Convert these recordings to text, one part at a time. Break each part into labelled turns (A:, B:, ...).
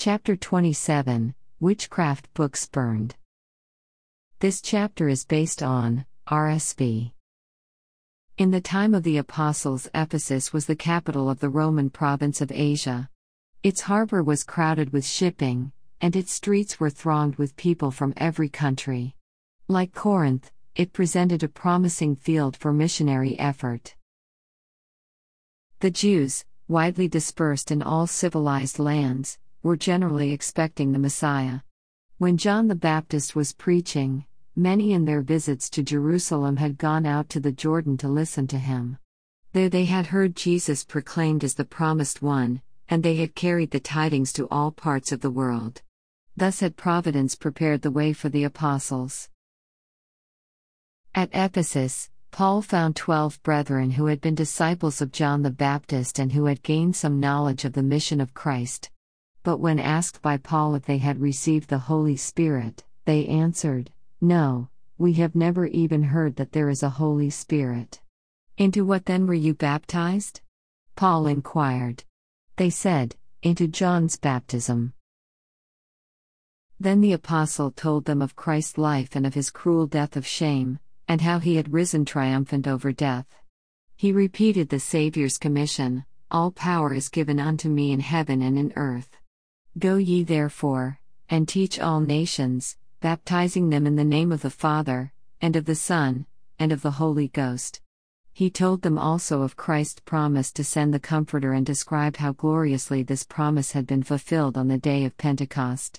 A: Chapter 27, Witchcraft Books Burned. This chapter is based on RSV. In the time of the Apostles, Ephesus was the capital of the Roman province of Asia. Its harbor was crowded with shipping, and its streets were thronged with people from every country. Like Corinth, it presented a promising field for missionary effort. The Jews, widely dispersed in all civilized lands, were generally expecting the Messiah. When John the Baptist was preaching, many in their visits to Jerusalem had gone out to the Jordan to listen to him. There they had heard Jesus proclaimed as the promised one, and they had carried the tidings to all parts of the world. Thus had Providence prepared the way for the apostles. At Ephesus, Paul found 12 brethren who had been disciples of John the Baptist and who had gained some knowledge of the mission of Christ. But when asked by Paul if they had received the Holy Spirit, they answered, "No, we have never even heard that there is a Holy Spirit." "Into what then were you baptized?" Paul inquired. They said, "Into John's baptism." Then the apostle told them of Christ's life and of his cruel death of shame, and how he had risen triumphant over death. He repeated the Savior's commission, "All power is given unto me in heaven and in earth. Go ye therefore, and teach all nations, baptizing them in the name of the Father, and of the Son, and of the Holy Ghost." He told them also of Christ's promise to send the Comforter and described how gloriously this promise had been fulfilled on the day of Pentecost.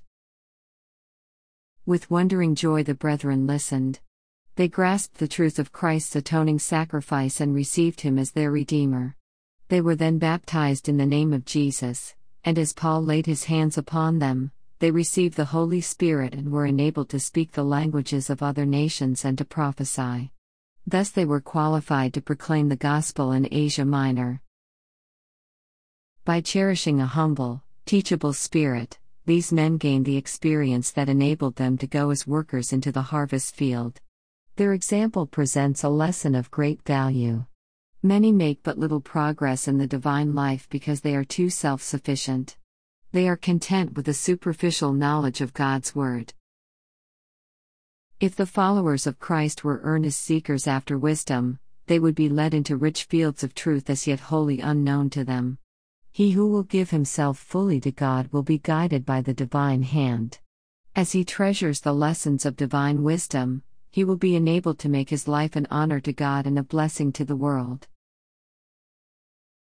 A: With wondering joy the brethren listened. They grasped the truth of Christ's atoning sacrifice and received him as their Redeemer. They were then baptized in the name of Jesus, and as Paul laid his hands upon them, they received the Holy Spirit and were enabled to speak the languages of other nations and to prophesy. Thus they were qualified to proclaim the gospel in Asia Minor. By cherishing a humble, teachable spirit, these men gained the experience that enabled them to go as workers into the harvest field. Their example presents a lesson of great value. Many make but little progress in the divine life because they are too self-sufficient. They are content with a superficial knowledge of God's Word. If the followers of Christ were earnest seekers after wisdom, they would be led into rich fields of truth as yet wholly unknown to them. He who will give himself fully to God will be guided by the divine hand. As he treasures the lessons of divine wisdom, he will be enabled to make his life an honor to God and a blessing to the world.